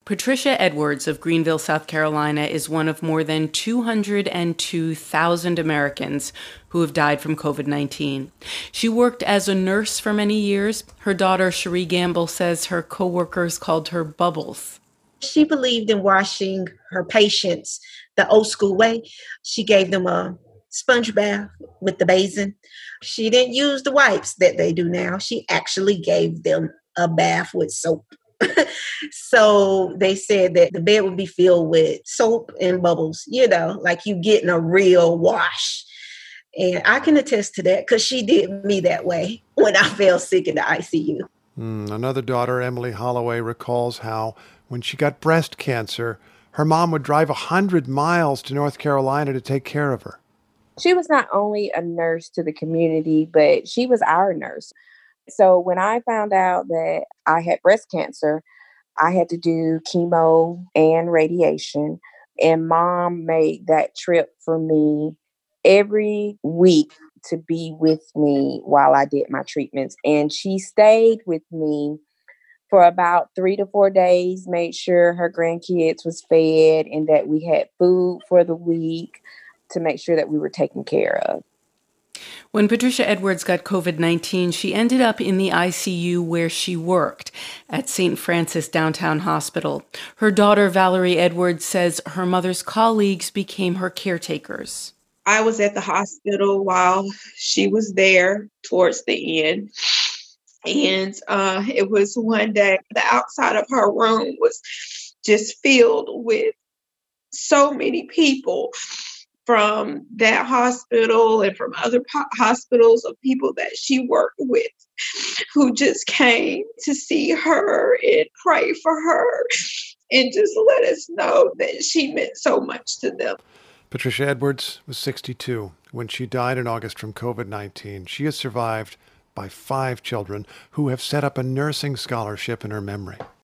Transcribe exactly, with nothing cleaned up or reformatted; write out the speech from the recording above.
Patricia Edwards of Greenville, South Carolina, is one of more than two hundred two thousand Americans who have died from covid nineteen. She worked as a nurse for many years. Her daughter, Cherie Gamble, says her coworkers called her Bubbles. She believed in washing her patients the old school way. She gave them a sponge bath with the basin. She didn't use the wipes that they do now. She actually gave them a bath with soap. So they said that the bed would be filled with soap and bubbles, you know, like you getting a real wash. And I can attest to that because she did me that way when I fell sick in the I C U. Mm, another daughter, Emily Holloway, recalls how when she got breast cancer, her mom would drive one hundred miles to North Carolina to take care of her. She was not only a nurse to the community, but she was our nurse. So when I found out that I had breast cancer, I had to do chemo and radiation. And Mom made that trip for me every week to be with me while I did my treatments. And she stayed with me for about three to four days, made sure her grandkids was fed and that we had food for the week to make sure that we were taken care of. When Patricia Edwards got covid nineteen, she ended up in the I C U where she worked, at Saint Francis Downtown Hospital. Her daughter, Valerie Edwards, says her mother's colleagues became her caretakers. I was at the hospital while she was there towards the end. And uh, it was one day, the outside of her room was just filled with so many people from that hospital and from other po- hospitals of people that she worked with who just came to see her and pray for her and just let us know that she meant so much to them. Patricia Edwards was sixty-two when she died in August from covid nineteen. She is survived by five children who have set up a nursing scholarship in her memory.